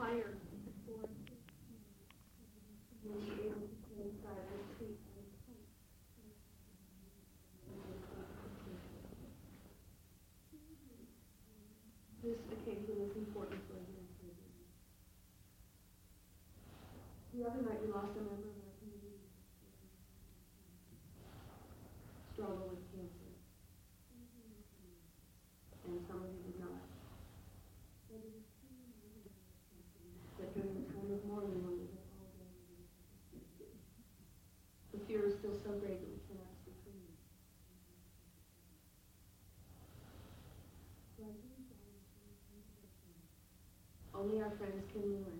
higher for being able to stay inside the street. This occasion is important for him. The other night we lost a member of our community struggle with cancer. And some of you did not. But during the time of mourning when we had all day, the fear is still so great that we cannot speak freely. Only our friends can mourn.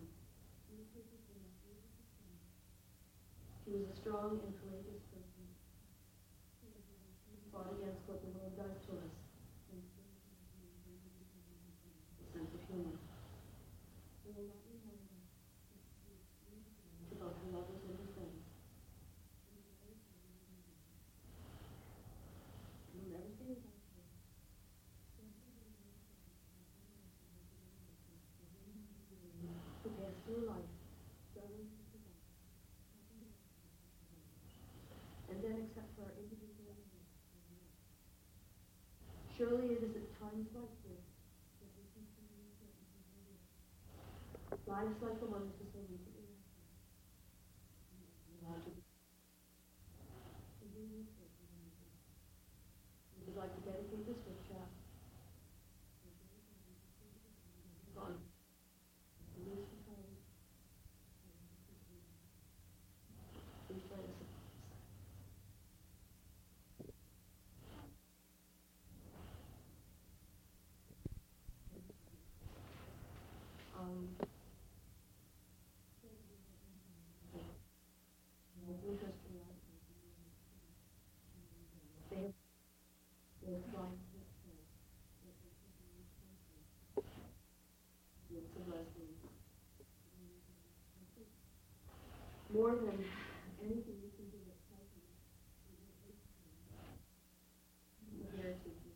She was a strong and courageous person. She fought against what the world does to us. A sense of humor. To both her lovers and her friends. We'll never say that. Who passed through life, struggling to survive. And then accept for our individual needs. Surely it is at times like this that we can see lives like the one that was so recently we would like to dedicate this workshop on please join us. More than anything we can do at present, the heritage is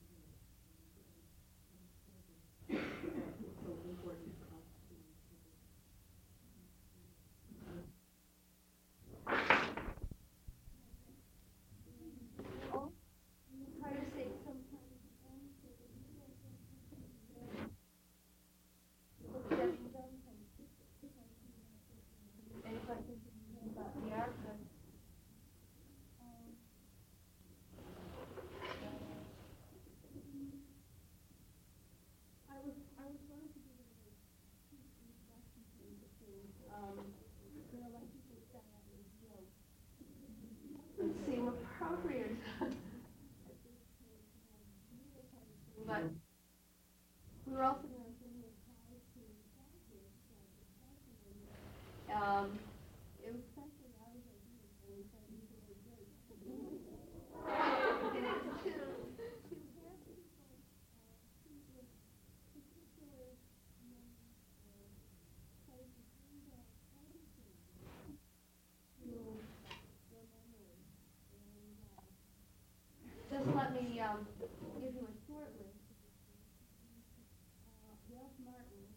so important for us to try to say sometimes any questions about the archive? I was going to do a introduction to like people say that was joke. It seemed appropriate. But we were also going to do a call to it was something I was ideas and we said it was really great. To have people particular places in the editing your memory. And just let me give you a short list. Ralph Martin.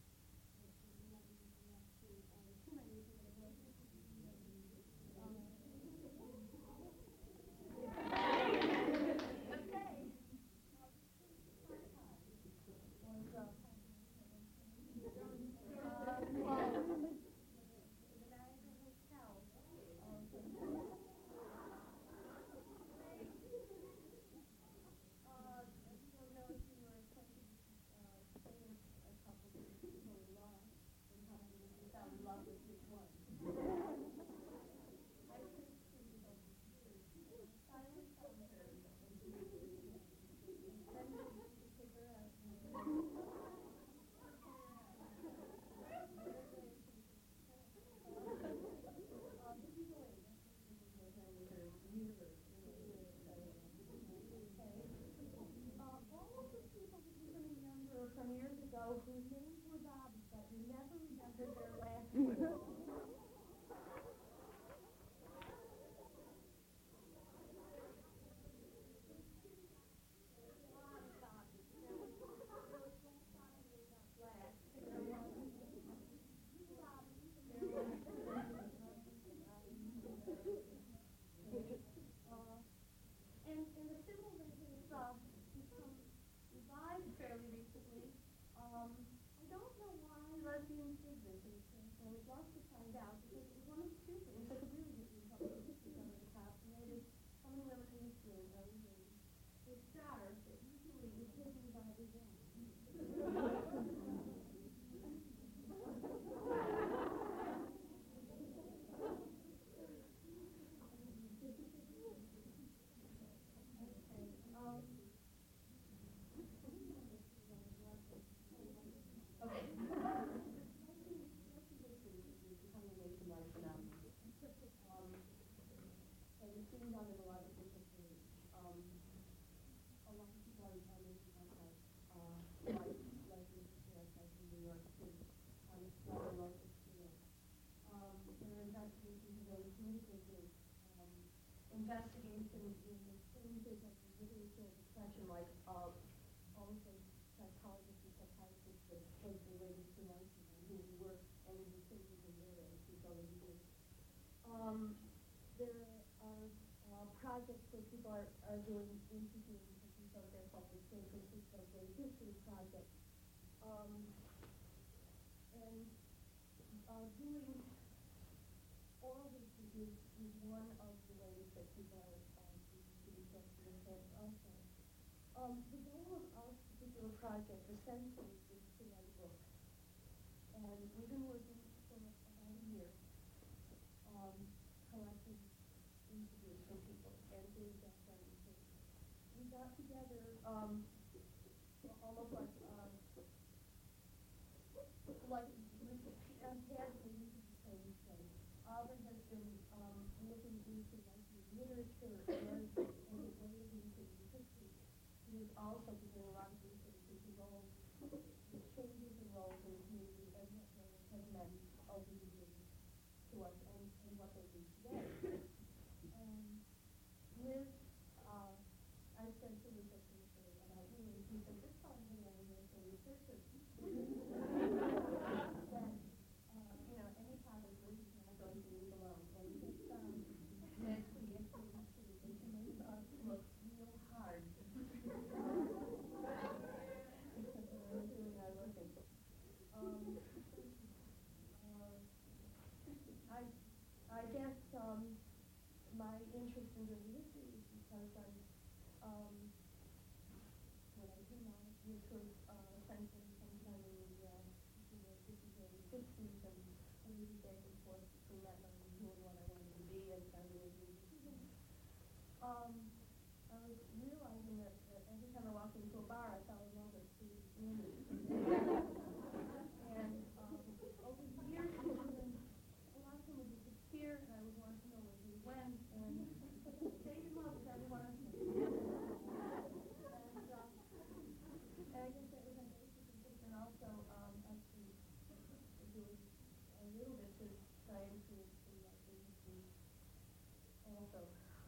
From years ago whose names were Bob, but you never remembered their last name. And we'd love to find out, because it was one of the few things that could really get you in trouble with history over the past, and that is how many women in history and early women with stars that usually is hidden by events. Investigation in the changes of the literature of depression, like all of those psychologists and psychiatrists that was related to narcissism, who were and the changes in their attitudes over the years. There are projects where people are doing interviews with each other. There's like the San Francisco Gay History Project, and doing oral history is one of the ways that people are to be sensitive also. The goal of our particular project essentially is to write a book. And we've been working for about a year collecting interviews from people and doing background research. We got together almost like had the same thing. Auburn has been looking into literature and the way of research history. He has also been doing a lot of research into roles, the changes in roles in the community and what roles have meant over the years to us and what they do today. Liz, I said to Liz about you, and she said, this probably going to be a researcher. I guess my interest in doing history is because when I came out, which was essentially sometime in the 50s, early 60s, and I was back and forth between that and doing what I wanted to be and trying to make new decisions. I was realizing that every time I walked into a bar, I fell in love with the women. And over the years, a lot of them would disappear, and I would want to know where they went, and they came up with everyone else. And I guess that was my basic interest, and also actually doing a little bit to try and create some history also.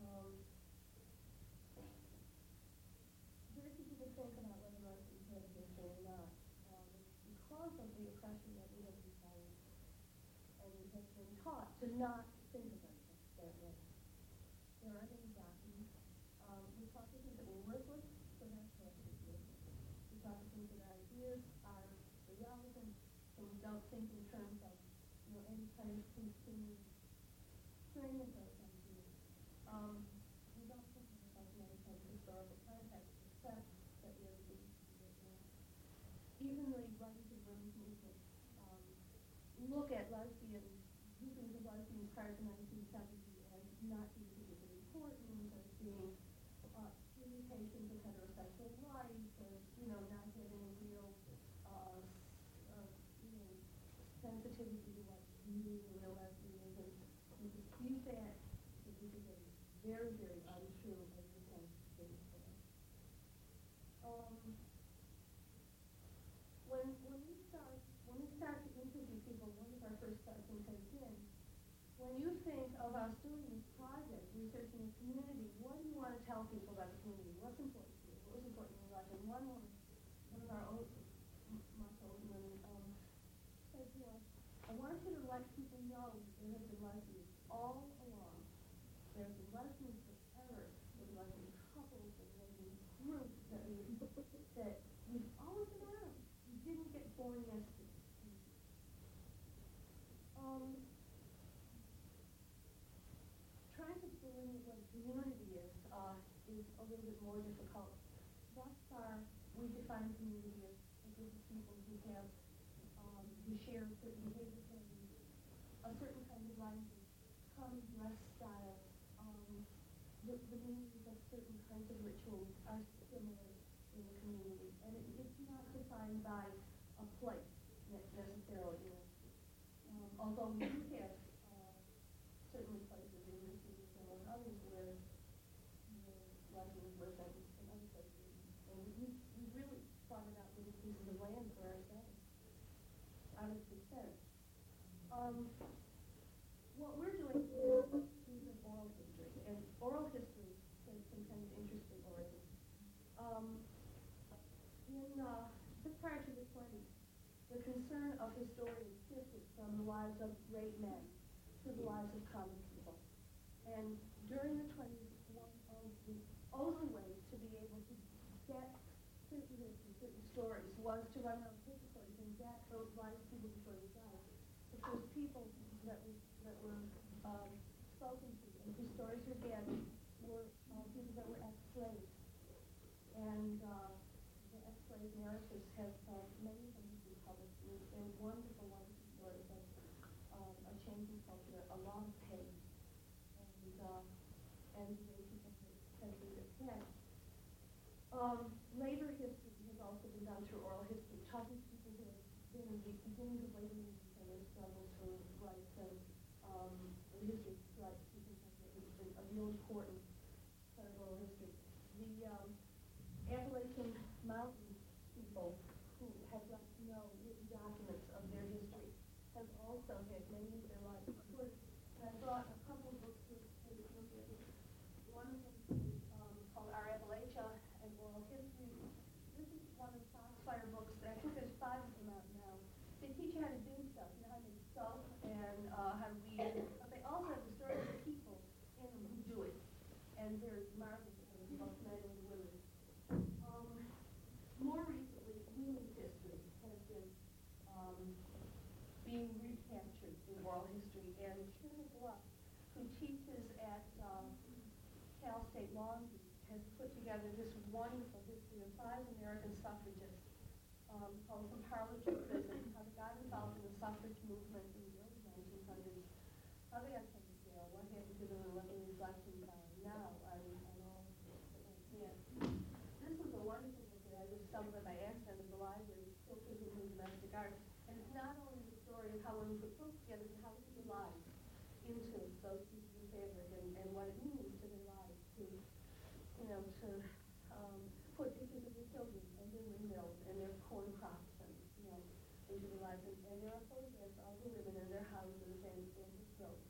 Very few people think about whether or not it's history or not. Because of the oppression that we have been following, and we have been taught to not think about it that way. There aren't any documents. We talk to things that were worthless, so that's what it is. We talk to things that ideas are irrelevant, so we don't think in terms of any kind of continued string of those ideas. We don't think about any kind of historical context except that we are being right now. Even the Writers and Women's movement look at lesbians, groupings of lesbians prior to 1970 as not being particularly important, as being imitations of heterosexual life, as not having a real sensitivity to what being a real lesbian is. And we dispute that. We think that it's very, very untrue as the sense things for us. When we start to interview people, one of our first questions has been, when you think of us doing this project, researching the community, what do you want to tell people about the community? What's important to you? What was important in your life? And one of our old women said to us, I want you to let people know there have been lesbians all along. There have been lesbians forever. There have been lesbian couples and lesbian groups that we've always been around. We didn't get born yesterday. community is a little bit more difficult. Thus far, we define community as a group of people who share certain behavior patterns, a certain kind of language, common dress style, the meanings of certain kinds of rituals are similar in the community, and it's not defined by a place necessarily. Although we do have certainly places in the city and others where Lesbians live in other places, and we really plotted out little pieces of land for ourselves out of consent. What we're doing is an oral history, and oral history has some kind of interesting origins. Just prior to the 20s, the concern of historians shifted from the lives of great men to the lives of common people. And during the 20s, one of the only ways to be able to get certain history, certain stories, was to run around histories and get those lives of people before they died. Because people that were spoken to and whose stories were gathered were people that were ex-slaves. And the ex-slave narratives have many of them have been published. They're wonderful, wonderful stories of a changing culture, a lot of pain, and the way people have been ahead. Labor history has also been done through oral history, talking to people who have been in the beginnings of labor movements and their struggles for rights and the history of strikes. We think that's a real important part of oral history. The Appalachian Mountain people who have left no written documents of their history have also had many of their lives recorded. And I brought a couple of books to look at. One of them is called Our Appalachia and Oral History. This is one of the Foxfire books. I think there's 5 of them out now. They teach you how to do stuff, how to make soap and how to weave. But they also have the stories of people in them who do it. And they're marvelous, both men and women. More recently, women's history has been being recaptured in oral history. And Shirley Bluff, who teaches at Cal State Long Beach, has put together this wonderful history of 5 American suffragists called From Parlor to Prison, how they got involved in the suffrage movement in the early 1900s, how they got sent to jail, what happened to them, and what they're reflecting now on all that went in. This was a wonderful book that I discovered by accident at the library, Still Prisons in Domestic Art. And it's not only the story of how women put books together, but how they put their lives into those pieces of fabric and what it means to their lives to put pictures of their children and their windmills and their corn crops into their lives. And there are photographs of the women in their houses and the strokes.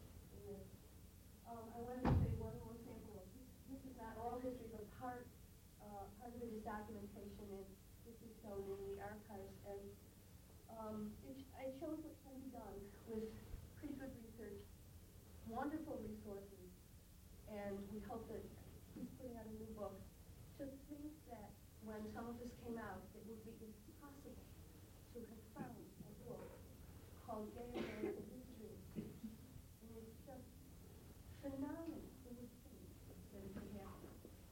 I wanted to say one more sample of this is not oral history, but part of it is documentation, and this is shown in the archives. And it shows what can be done with pretty good research, wonderful resources, and we hope that he's putting out a new book. To think that when some of this came out, it would be impossible to have found a book called Gay American History. And it's just phenomenal to think that it could happen.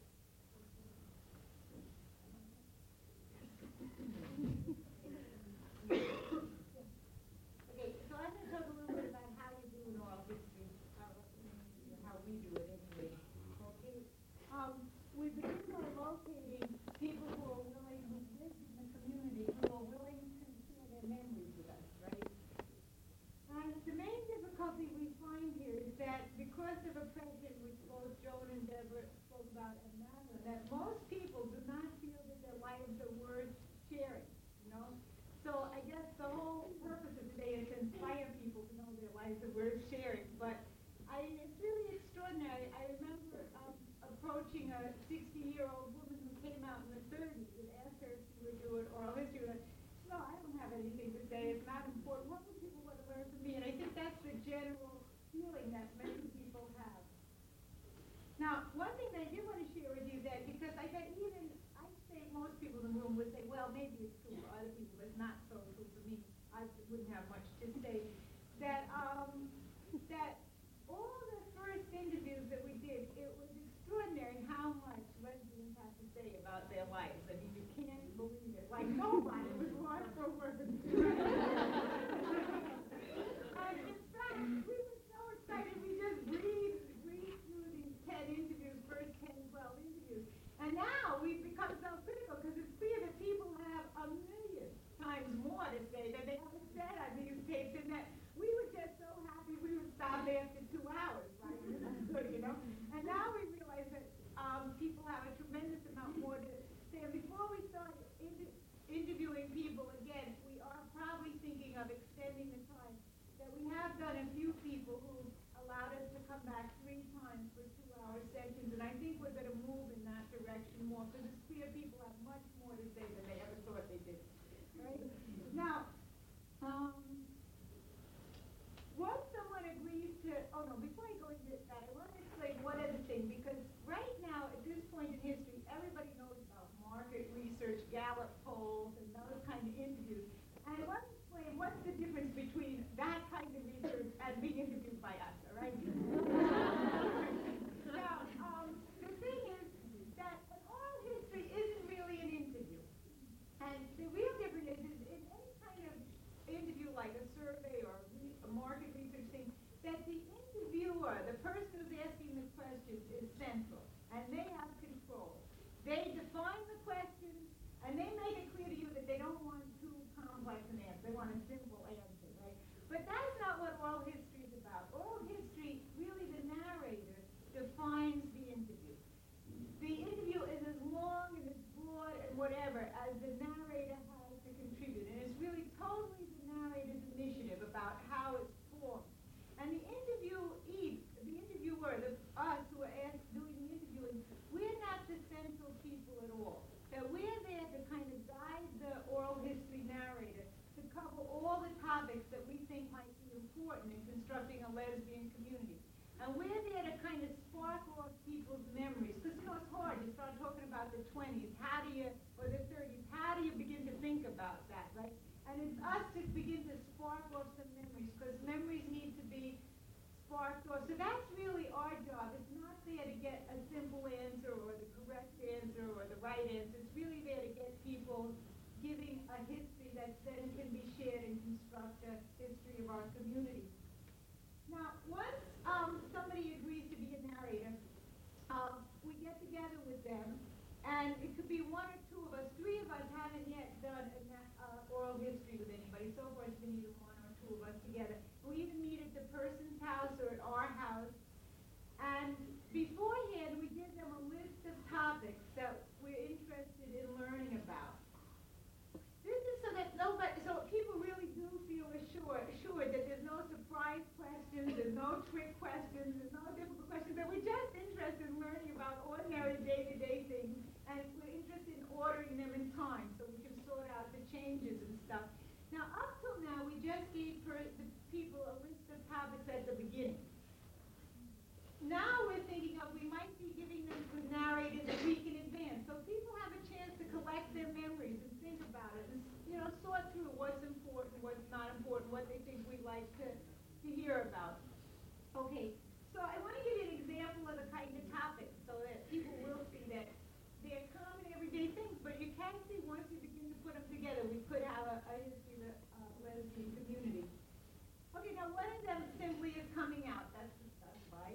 Okay, so I'm going to talk a little bit about how you do an oral history, how we do it anyway. Okay, we begin by locating people who are willing, who live in the community, who are willing to share their memories with us, right? And the main difficulty we find here is that because of a prejudice which both Joan and Deborah spoke about at Napa, that most people do not feel that their lives are worth sharing, So I guess the whole purpose of today is to inspire people to know their lives are worth sharing. But it's really extraordinary. I remember approaching a 60-year-old woman who came out in the 30s and asked her if she would do an oral history. And no, I don't have anything to say. It's not important. What would people want to learn from me? And I think that's the general feeling that many people have. Now, one thing that I do want to share with you that because I bet I'd say most people in the room would say, well, maybe it's true for other people, but it's not so true for me. I wouldn't have much to say. That all the first interviews that we did, it more to say that they haven't said on these tapes, and that we were just so happy we would stop after 2 hours, right? This is good, you know? And now we realize that people have a tremendous amount more to say. And before we start interviewing people again, we are probably thinking of extending the time. That we have done a few people who allowed us to come back 3 times for 2-hour sessions, and I think we're going to move in that direction more, because it's clear people have much more to say than they ever thought they did. Right? Now, once someone agrees to, before I go into that, I want to explain one other thing, because right now, at this point in history, everybody knows about market research, Gallup polls, and those kind of interviews. And I want to explain what's the difference between that kind of research and being interviewed by us, all right? Now, the thing is that an oral history isn't really an interview. And the real difference is in any kind of interview, like a survey or a market research thing, that the interviewer, the person who's asking the questions, is central, and they have control. They define the questions, and they make it clear to you that they don't want too complex an answer. They want a simple answer, right? But that's not what oral history is about. Oral history, really the narrator defines the interview. The interview is as long and as broad and whatever as the narrator has to contribute. And it's really totally the narrator's initiative about how it's formed. And the interviewee, the interviewer, us who are doing the interviewing, we're not the central people at all. That we're there to kind of guide the oral history narrator to cover all the topics that we think might be important in constructing a lesbian community. And we're there to kind of spark off people's memories. Because, it's hard. You start talking about the 20s, or the 30s, how do you begin to think about that, right? And it's us to begin to spark off some memories, because memories need to be sparked off. So that's really our job. It's not there to get a simple answer or the correct answer or the right answer. It's really there to get people giving a history that then can be shared and construct a history of our community. Now, once somebody agrees to be a narrator, we get together with them, and it could be 1 or 2 of us. 3 of us haven't yet done an oral history with anybody. So far, it's been either 1 or 2 of us together. We either meet at the person's house or at our house, and beforehand, we give them a list of topics that we're interested in learning about. This is so people really do feel assured that there's no surprise questions, there's no trick questions, there's no difficult questions, that we're just interested in learning about ordinary day-to-day things, and we're interested in ordering them in time so we can sort out the changes and stuff. Now, up till now, we just gave the people a list of topics at the beginning. Now we're thinking of, we might be giving them to narrators a week in advance, so people have a chance to collect their memories and think about it, and sort through what's important, what's not important, what they think we'd like to hear about. Okay, so I want to give you an example of the kind of topics so that people will see that they're common everyday things, but you can see once you begin to put them together, we could have a history of the lesbian community. Okay, now one of them simply is coming out. That's discussed by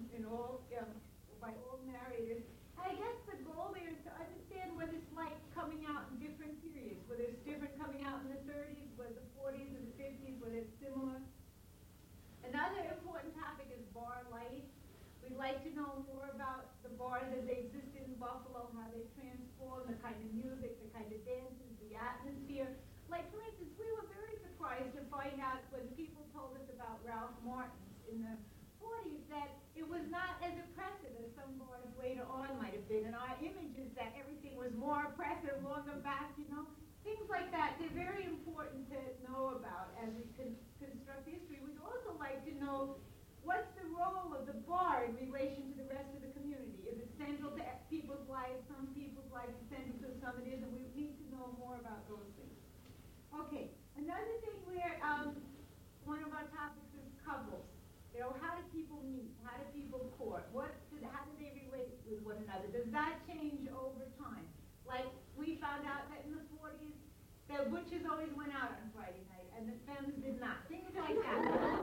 by all narrators. And I guess the goal there is to understand what it's like coming out in different periods, whether it's different coming out in the 30s, whether the 40s and the 50s, whether it's similar. Another important topic is bar life. We'd like to know more about the bars as they existed in Buffalo, how they transformed, the kind of music, the kind of dances, the atmosphere. Like, for instance, we were very surprised to find out when people told us about Ralph Martin's in the 40s that it was not as oppressive as some bars later on might have been. And our image is that everything was more oppressive longer back, Things like that, they're very important to know about as we construct history. We'd also like to know what's the role of the bar in relation to the rest of the community. Is it central to people's lives? Some people's lives are central to some it isn't. We need to know more about those things. Okay, another thing where one of our topics is couples. How do people meet? How do people court? How do they relate with one another? Does that change over time? Like, we found out that in the 40s, the butchers always went out on Friday night, and the femmes did not. Things like that.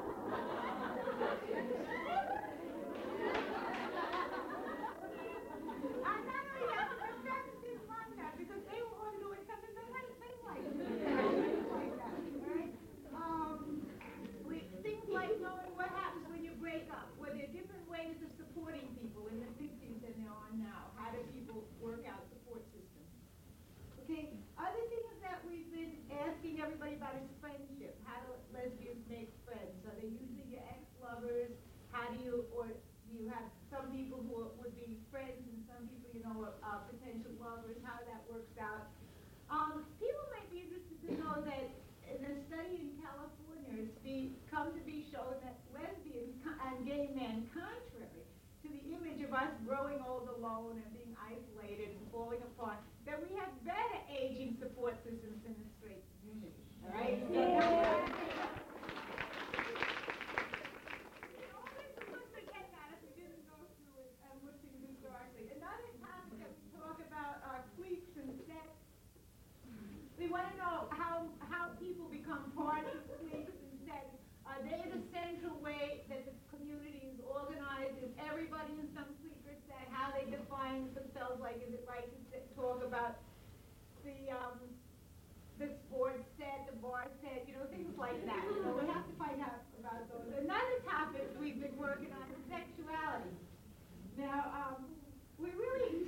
And not only that, but the femmes didn't like that, because they were all doing something they liked. Things like that. friendship? How do lesbians make friends? Are they usually your ex-lovers? How do you, or do you have some people who would be friends and some people, are potential lovers, how that works out? People might be interested to know that in a study in California, it's come to be shown that lesbians and gay men, contrary to the image of us growing old alone and being isolated and falling apart, that we have better aging support systems than the straight community. All right? Another topic that we talk about are cliques and sects. We want to know how people become part of cliques and sects. Are they the central way that the community is organized? Is everybody in some clique or sect? How they define themselves? Like, is it right to talk about the sports set, the bar set, things like that. We have to find out about those. Another topic we've been working on is sexuality. Now, we really...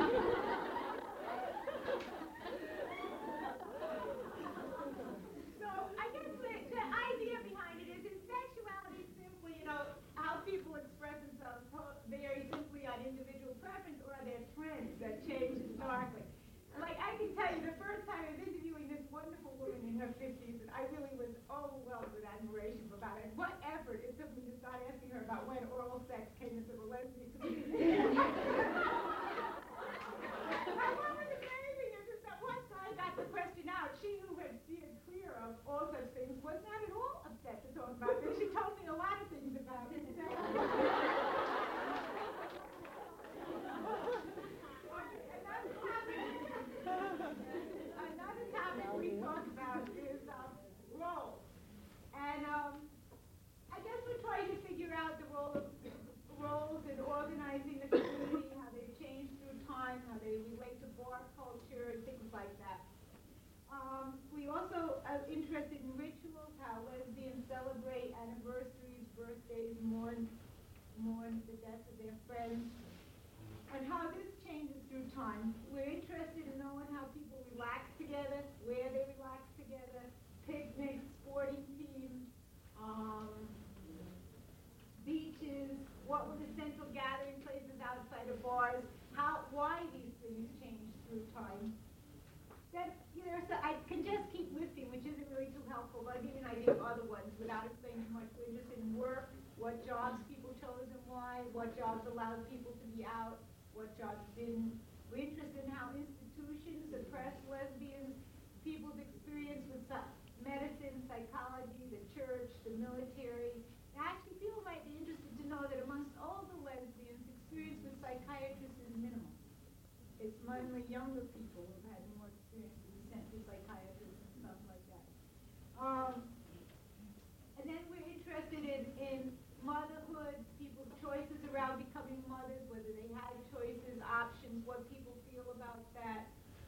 So, I guess the idea behind it is sexuality simply, how people express themselves vary simply on individual preference, or are there trends that change historically? Like, I can tell you, the first time I was interviewing this wonderful woman in her 50s, and I really was overwhelmed with admiration about it. What effort it took me to start asking her about when oral sex came into the lesbian community. What was amazing is that once I got the question out, she who had steered clear of all such things was not at all upset to talk about this. She told me a lot of things about it. Another topic we talk about is roles. And I guess we're trying to figure out the roles in organizing the community, how they've changed through time, how they relate to bar culture, and things like that. We also are interested in rituals, how lesbians celebrate anniversaries, birthdays, mourn the death of their friends, and how this changes through time. We're interested in knowing how people relax together, where they relax together, picnics, sporting teams, beaches, what were the central gathering places outside of bars, why these things change through time. So I can just keep listing, which isn't really too helpful, but I'll give you an idea of other ones without explaining too much. We're interested in work, what jobs people chose and why, what jobs allowed people to be out, what jobs didn't. We're interested in how institutions oppress lesbians, people's experience with medicine, psychology, the church, the military. And actually, people might be interested to know that amongst all the lesbians, experience with psychiatrists is minimal. It's mainly younger people who've had more experience with sent to psychiatrists and stuff like that. And then we're interested in motherhood, people's choices around becoming mothers, whether they had choices, options, what people feel about that.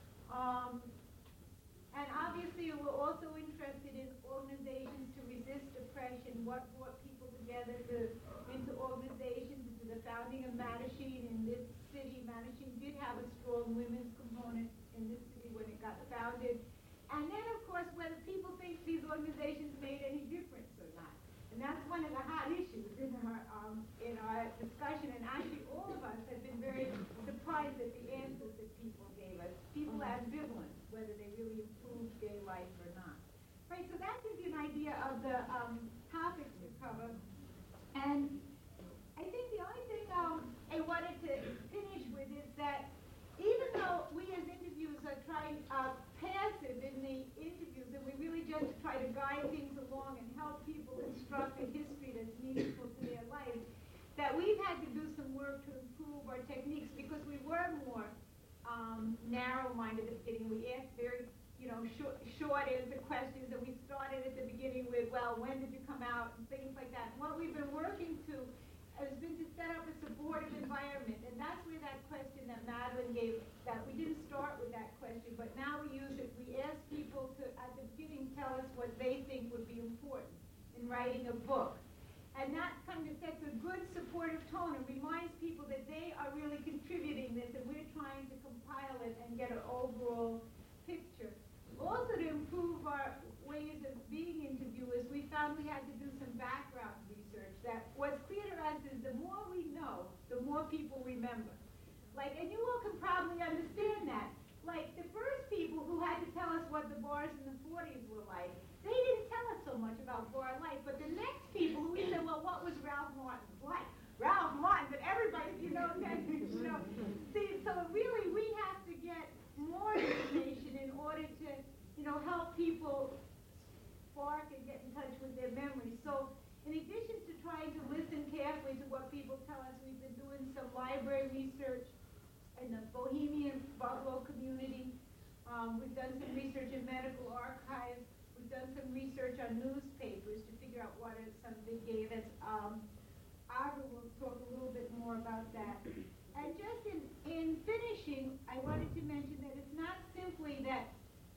And obviously, we're also interested in organizations to resist oppression, what brought people together into organizations, into the founding of Mattachine in this city. Mattachine did have a strong women's component in this city when it got founded. And then, of course, whether people think these organizations made any difference or not. And that's one of the hot issues in our discussion. And actually, all of us have been very surprised at the answers that people gave us. People are ambivalent whether they really improved gay life or not. Right, so that gives you an idea of the topics we cover. And I think the only thing I wanted to finish with is that even though we as interviewers are trying passive in the interviews, and we really just try to guide things along and help people construct a history that's meaningful to their life, that we've had to do some work to improve our techniques because we were more narrow-minded at the beginning. We asked very short answer questions, and we started at the beginning with, well, when did you come out, and things like that. And what we've been working to has been to set up a supportive environment, and that's where that question that Madeline gave, that we didn't start with that question, but now we use it. We ask people to, at the beginning, tell us what they think would be important in writing a book. And that kind of sets a good supportive tone and reminds people that they are really contributing this, and we're trying to compile it and get an overall picture. Also to improve our ways of found we had to do some background research. That what's clear to us is the more we know, the more people remember. Like, and you all can probably understand that. Like, the first people who had to tell us what the bars in the 40s were like, they didn't tell us so much about bar life. But the next people who we said, well, what was Ralph Martin like? Ralph Martin, but everybody, See, so really we have to get more information in order to, help people spark and get in touch with their memories. So in addition to trying to listen carefully to what people tell us, we've been doing some library research in the Bohemian Buffalo community. We've done some research in medical archives. We've done some research on newspapers to figure out what are some they gave us. Arbor will talk a little bit more about that. And just in finishing, I wanted to mention that it's not simply that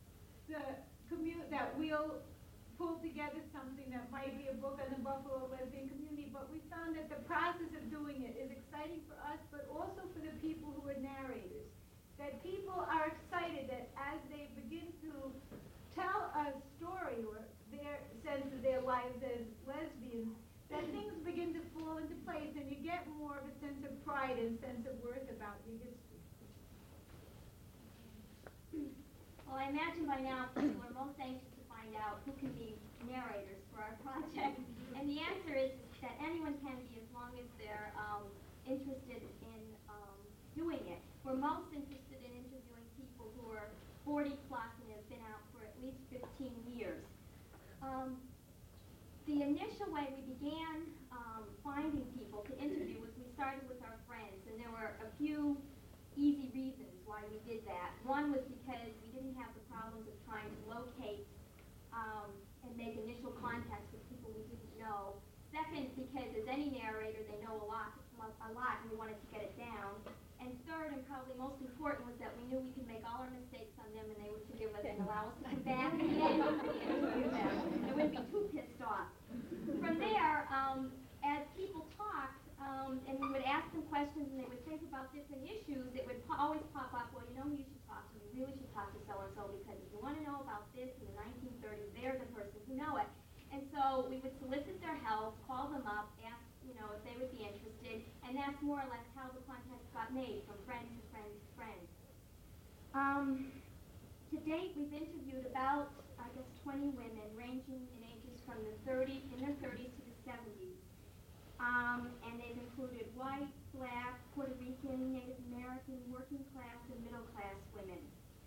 that we'll pull together something that might be a book on the Buffalo lesbian community, but we found that the process of doing it is exciting for us, but also for the people who are narrators. That people are excited that as they begin to tell a story or their sense of their lives as lesbians, that things begin to fall into place and you get more of a sense of pride and sense of worth about your history. Well, I imagine by now people are most anxious to find out who can be narrators for our project. And the answer is that anyone can be as long as they're interested in doing it. We're most interested in interviewing people who are 40 plus and have been out for at least 15 years. The initial way we began finding people to interview was we started with our friends, and there were a few easy reasons why we did that. One was because we didn't have the problems of trying to locate and make initial contacts with people we didn't know. Second, because as any narrator, they know a lot, and we wanted to get it down. And third, and probably most important, was that we knew we could make all our mistakes on them, and they would forgive us and allow us to come back and interview them. They wouldn't be too pissed off. From there, as people talked, and we would ask them questions, and they would think about different issues, it would always pop up, well, you know who you should talk to? You really should talk to so-and-so, because if you want to know about this in the 1930s, they're the person who know it. And so we would solicit their help, call them up, ask, if they would be interested, and that's more or less how the contacts got made, from friend to friend to friend. To date, we've interviewed about, 20 women, ranging in ages from in their 30s to the 70s. And they've included white, black, Puerto Rican, Native American, working class, and middle class women.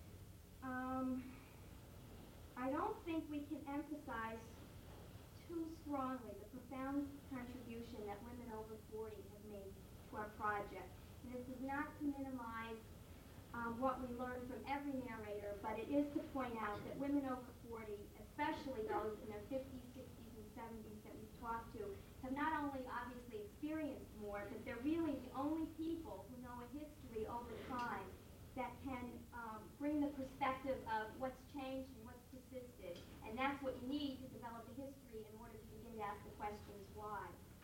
I don't think we can emphasize too strongly the profound contribution that women over 40 have made to our project. And this is not to minimize what we learn from every narrator, but it is to point out that women over 40, especially those in their 50s, 60s, and 70s that we've talked to, have not only obviously experienced more, but they're really the only people who know a history over time that can bring the perspective of what's changed and what's persisted. And that's what you need to develop a history in order to begin to ask the questions why.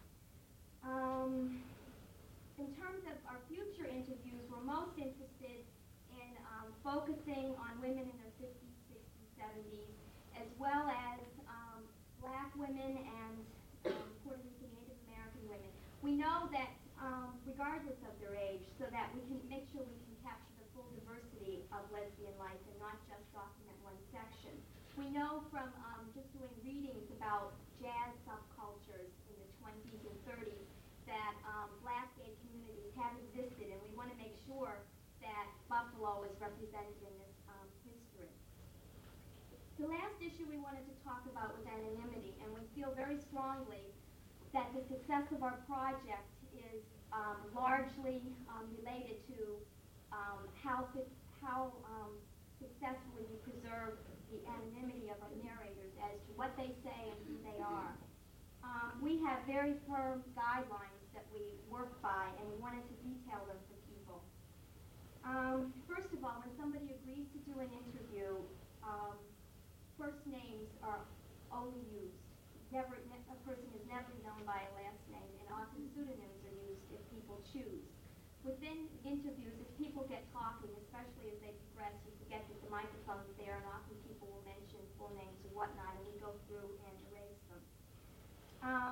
In terms of our future interviews, we're most interested in focusing on women in their 50s, 60s, 70s, as well as black women and Puerto Rican Native American women. We know that regardless of their age, so that we can make sure we can capture the full diversity of lesbian life and not just document one section. We know from just doing readings about jazz subcultures in the 20s and 30s that black gay communities have existed, and we want to make sure that Buffalo is represented in this history. The last issue we wanted to talk about was anonymity, and we feel very strongly that the success of our project is largely related to how successfully we preserve the anonymity of our narrators as to what they say and who they are. We have very firm guidelines that we work by, and we wanted to detail them for people. First of all, when somebody agrees to do an interview, first names are only used. A person is never known by a last name, and often pseudonyms are used if people choose. Within interviews, as people get talking, especially as they progress, you forget that the microphone's there, and often people will mention full names and whatnot, and we go through and erase them.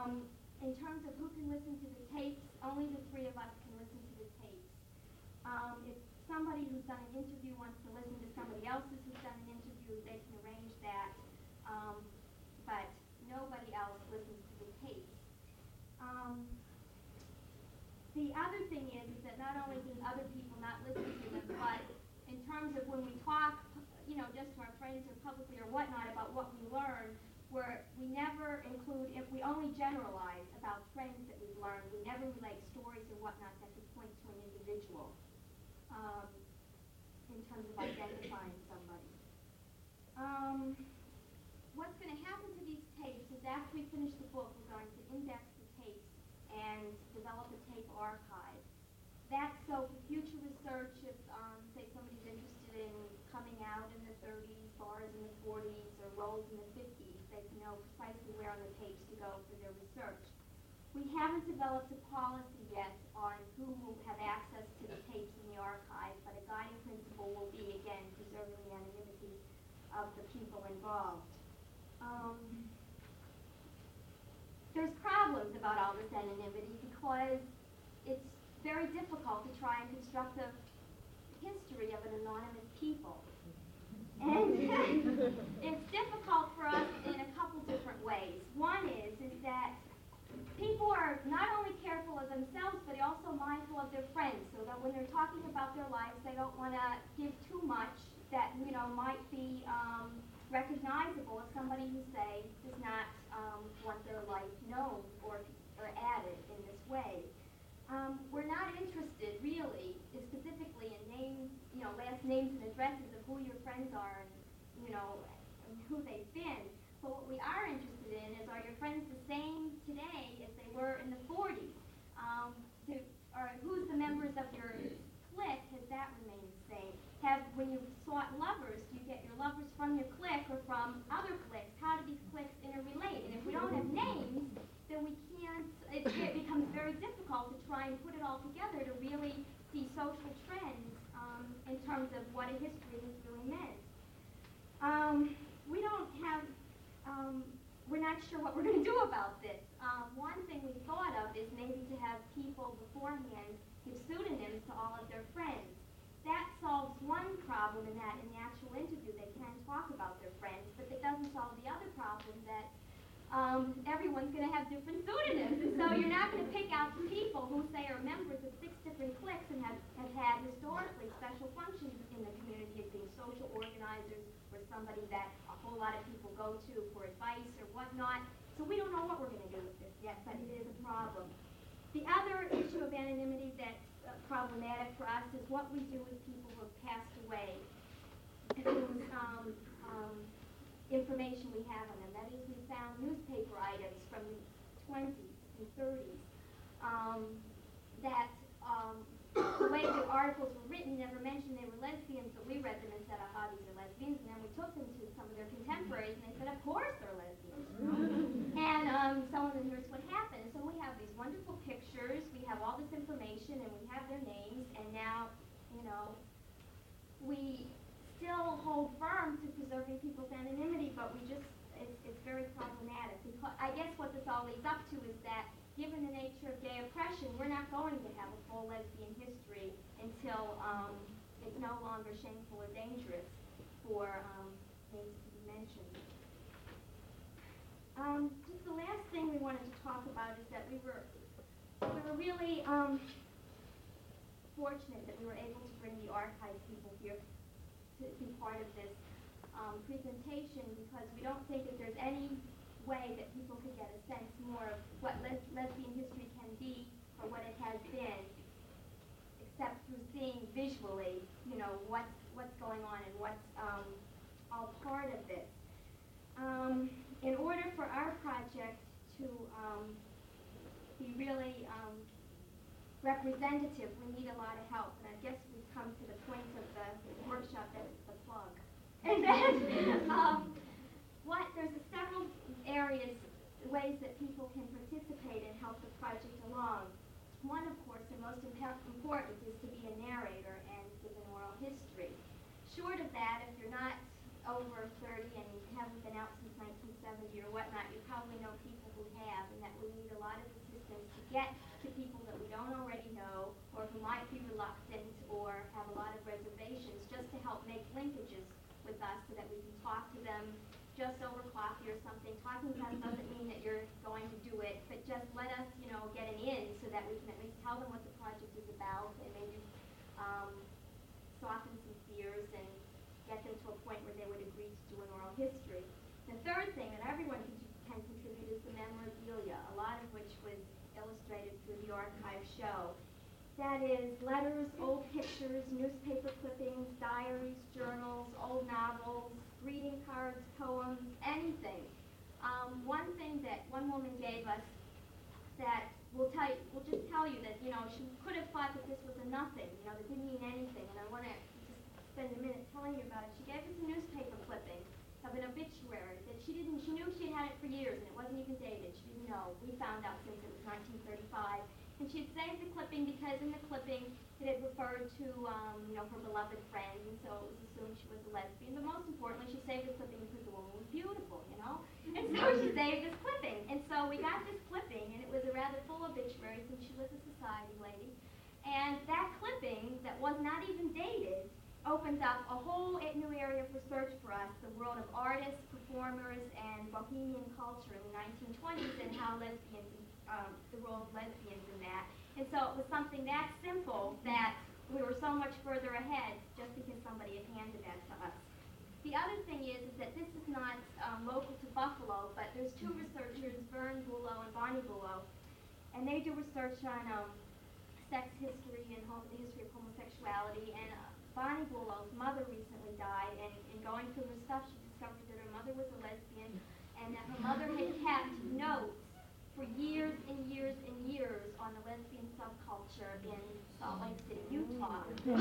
In terms of who can listen to the tapes, only the three of us can listen to the tapes. If somebody who's done an interview wants to listen to somebody else's who's done an interview, they can arrange that. But nobody else listens to the tapes. The other thing is that not only do other people not listen to them, but in terms of when we talk, just to our friends or publicly or whatnot about what we learn, we never include, if we only generalize about trends that we've learned, we never relate stories or whatnot that could point to an individual in terms of identifying somebody. What's going to happen to these tapes is after we finish the book, we're going to index the tapes and develop a tape archive. That's so for future research, if say somebody's interested in coming out in the 30s, bars in the 40s, or roles in the 50s, they can know precisely where on the tapes to go for their research. We haven't developed a policy yet on who will have access to the tapes in the archive, but a guiding principle will be, again, preserving the anonymity of the people involved. There's problems about all this anonymity because it's very difficult to try and construct a history of an anonymous people. And it's difficult for us in a couple different ways. One is that people are not only careful of themselves, but also mindful of their friends, so that when they're talking about their lives, they don't want to give too much that, might be recognizable as somebody who, say, does not want their life known or added in this way. We're not interested, really, specifically in names, last names and addresses of who your friends are and, and who they've been. But what we are interested in is, are your friends the same today as they were in the 40s? Or who's the members of your clique? Has that remained the same? When you sought lovers, do you get your lovers from your clique or from other cliques? How do these cliques interrelate? And if we don't have names, then we can't, it becomes very difficult to try and put it all together to really see social trends in terms of what a history has really meant. We don't have, we're not sure what we're going to do about this. One thing we thought of is maybe to have people beforehand give pseudonyms to all of their friends. That solves one problem in that in the actual interview they can talk about their friends, but it doesn't solve the other problem that everyone's going to have different pseudonyms. And so you're not going to pick out people who, say, are members of 6 different cliques and have had historically special functions in the community as being social organizers or somebody that a whole lot of people go to for advice or whatnot. So we don't know what we're going to do with this yet, but it is a problem. The other issue of anonymity that's problematic for us is what we do with people who have passed away, whose information we have on them. That is, we found newspaper items from the 20s and 30s that the way the articles were written never mentioned they were lesbians, but we read them and said, aha, these are lesbians, and then we took them to some of their contemporaries, and they said, of course they're lesbians. And some of them, here's what happened. So we have these wonderful pictures, we have all this information, and we have their names, and now, we still hold firm to preserving people's anonymity, but it's very problematic. Because I guess what this all leads up to is that, given the nature of gay oppression, we're not going to have a full lesbian history until it's no longer shameful or dangerous for names to be mentioned. Just the last thing we wanted to talk about is that we were really fortunate that we were able to bring the archive people here to be part of this presentation, because we don't think that there's any way that people could get a sense more of what lesbian history can be or what it has been, except through seeing visually, what's going on and what's all part of this. In order for our project to be really representative, we need a lot of help, and I guess we've come to the point of the workshop that's the plug. And then, there's several ways that people can participate and help the project along. One, of course, and most important, is to be a narrator and give an oral history. Short of that, if you're not over 30 and haven't been out since 1970 or whatnot, you probably know people who have, and that we get to people that we don't already know, or who might be reluctant or have a lot of reservations, just to help make linkages with us so that we can talk to them just over coffee or something. Talking to us doesn't mean that you're going to do it, but just let us, get an in so that we can at least tell them what the project is about and maybe soften some fears and get them to a point where they would agree to do an oral history. The third thing that everyone can contribute is the memorabilia, a lot of which was illustrated through the archive show. That is letters, old pictures, newspaper clippings, diaries, journals, old novels, greeting cards, poems, anything. One thing that one woman gave us that will just tell you that, she could have thought that this was a nothing, that didn't mean anything, and I want to just spend a minute telling you about it. She gave us a newspaper clipping of an obituary that she knew she had it for years, and it wasn't even dated. She didn't know. We found out since it was 1935. And she had saved the clipping because in the clipping it had referred to, her beloved friend, and so it was assumed she was a lesbian. But most importantly, she saved the clipping because the woman was beautiful, And so she saved this clipping. And so we got this clipping, and it was a rather full obituary since she was a society lady. And that clipping, that was not even dated, opened up a whole new area for search for us, the world of artists, performers, and bohemian culture in the 1920s, and how lesbians, the role of lesbians in that. And so it was something that simple that we were so much further ahead just because somebody had handed that to us. The other thing is that this is not local to Buffalo, but there's two researchers, Vern Bulow and Bonnie Bulow, and they do research on sex history and the history of homosexuality. And Bonnie Bulow's mother recently died, and in going through her stuff, she discovered that her mother was a lesbian, and that her mother had kept notes for years and years and years on the lesbian subculture in Salt Lake City, Utah. There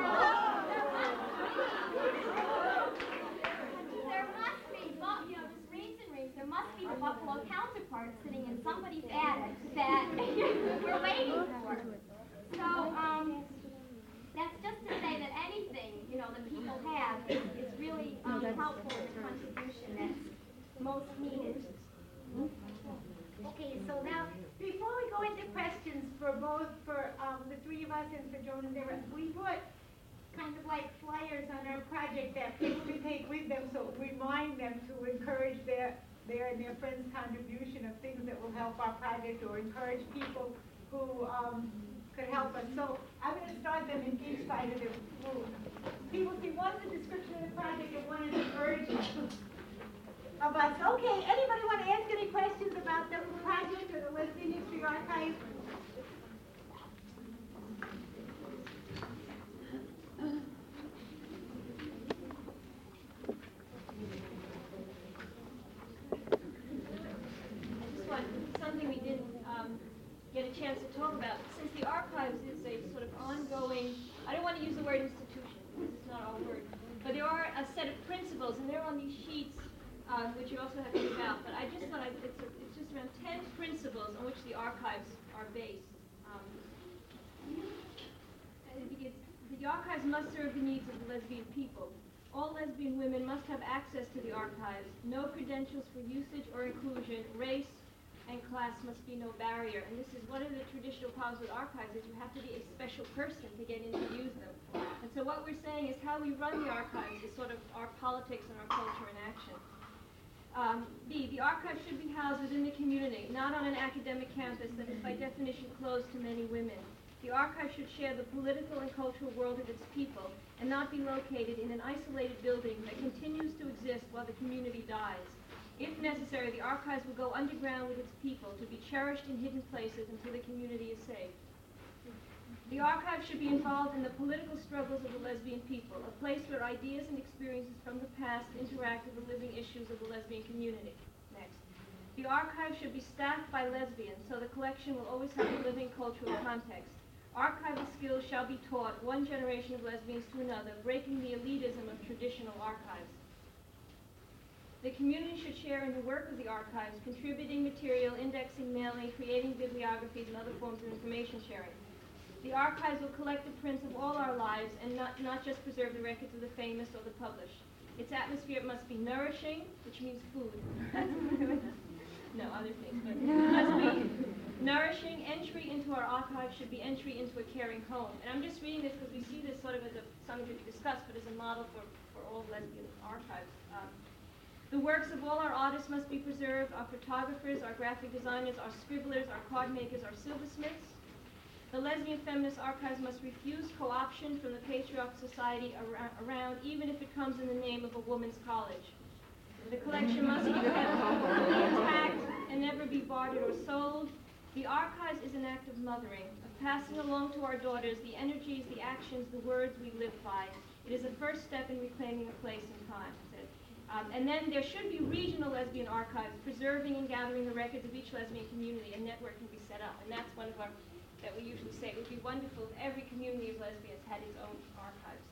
must be, just reams and reams, there must be the Buffalo counterpart sitting in somebody's attic that we're waiting for. So, that's just to say that anything, that people have is really helpful in the contribution that's most needed. Okay, so now, before we go into questions for the three of us and for Joan and Deborah, we put kind of like flyers on our project that people can take with them, so remind them to encourage their and their friends' contribution of things that will help our project, or encourage people who could help us. So I'm going to start them in each side of the room. People see one's a description of the project and one is an urgent of us. Okay, anybody want to ask any questions about the project or the Lesbian History Archive? Something we didn't get a chance to talk about. Since the archives is a sort of ongoing, I don't want to use the word institution, because it's not our word, but there are a set of principles, and they're on these sheets, which you also have to give out. But I just thought it's just around 10 principles on which the archives are based. The archives must serve the needs of the lesbian people. All lesbian women must have access to the archives. No credentials for usage or inclusion. Race and class must be no barrier. And this is one of the traditional problems with archives, is you have to be a special person to get in to use them. And so what we're saying is how we run the archives is sort of our politics and our culture in action. B, the archive should be housed within the community, not on an academic campus that is by definition closed to many women. The archive should share the political and cultural world of its people and not be located in an isolated building that continues to exist while the community dies. If necessary, the archives will go underground with its people to be cherished in hidden places until the community is safe. The archive should be involved in the political struggles of the lesbian people, a place where ideas and experiences from the past interact with the living issues of the lesbian community. Next. The archive should be staffed by lesbians, so the collection will always have a living cultural context. Archival skills shall be taught one generation of lesbians to another, breaking the elitism of traditional archives. The community should share in the work of the archives, contributing material, indexing, mailing, creating bibliographies, and other forms of information sharing. The archives will collect the prints of all our lives and not just preserve the records of the famous or the published. Its atmosphere must be nourishing, which means food. No, other things, but it must be nourishing, to our archives should be entry into a caring home. And I'm just reading this because we see this sort of as something to be discussed, but as a model for all lesbian archives. The works of all our artists must be preserved, our photographers, our graphic designers, our scribblers, our card makers, our silversmiths. The Lesbian Feminist Archives must refuse co-option from the patriarchal society around, even if it comes in the name of a woman's college. The collection must be kept fully intact and never be bartered or sold. The archives is an act of mothering, of passing along to our daughters the energies, the actions, the words we live by. It is a first step in reclaiming a place in time. And then there should be regional lesbian archives, preserving and gathering the records of each lesbian community. A network can be set up, and that's one of our, that we usually say, it would be wonderful if every community of lesbians had its own archives.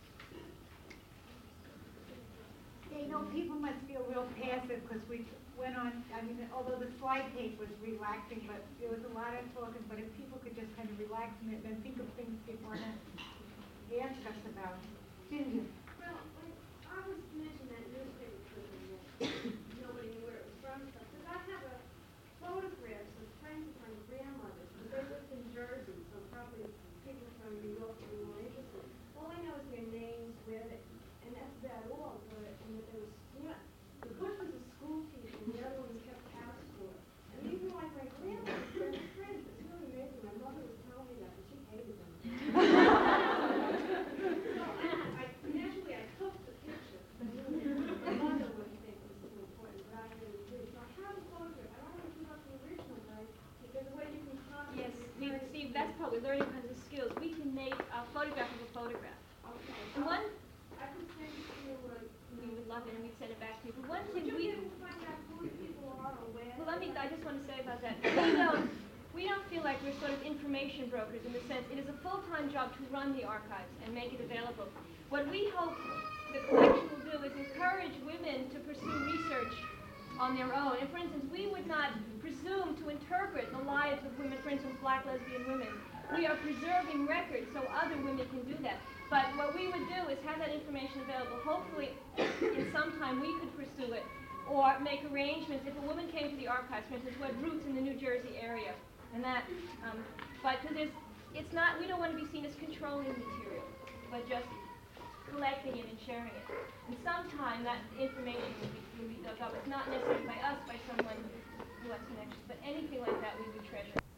Yeah, you know, people must feel real passive because we went on, I mean, although the slide page was relaxing, but there was a lot of talking, but if people could just kind of relax a minute and think of things they want to ask us about. Ginger. Well, I was mentioning that newspaper clipping that nobody knew where it was from, because I have a photographs of friends of my grandmother's, but they lived in Jersey, so probably people from New York would be more interested. All I know is their names, where they, and that's about all, but, and that there was, yeah, the one was a school teacher, and the other one kept house for. And these were like my grandmother's best friends. It's really amazing. My mother was telling me that, but she hated them. Naturally, I took the picture. My mother wouldn't think it was too important, but I really did. So I have a photograph. I don't want to give up the original, right? Because the way you can copy Yes, it. Steve, that's probably learning kinds of skills. We can make a photograph of a photograph. Okay. And one, I could send it to you, we would love it, and we'd send it back to you. But one would thing you we, be able to find out who the people are or where? well, I just want to say about that. We don't feel like we're sort of information brokers in the sense it is a full-time job to run the archives and make it available. What we hope the collection will do is encourage women to pursue research on their own. And for instance, we would not presume to interpret the lives of women, for instance, black lesbian women. We are preserving records so other women can do that. But what we would do is have that information available. Hopefully, in some time, we could pursue it or make arrangements. If a woman came to the archives, for instance, who had roots in the New Jersey area, and that, but because it's not, we don't want to be seen as controlling material, but just collecting it and sharing it. And sometime that information will be dug up. It's not necessarily by us, by someone who has connections, but anything like that we would treasure.